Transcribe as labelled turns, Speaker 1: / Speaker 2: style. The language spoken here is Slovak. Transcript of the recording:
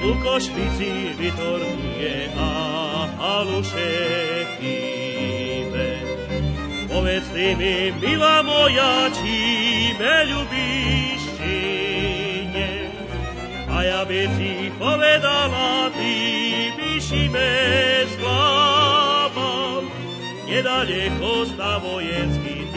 Speaker 1: Košvici, Vitornie a Halušetíbe. Povedz ty mi, milá moja, či me ľubíš, či nie. A ja by si povedala, ty by si me sklamal. Nedaleko sta vojenský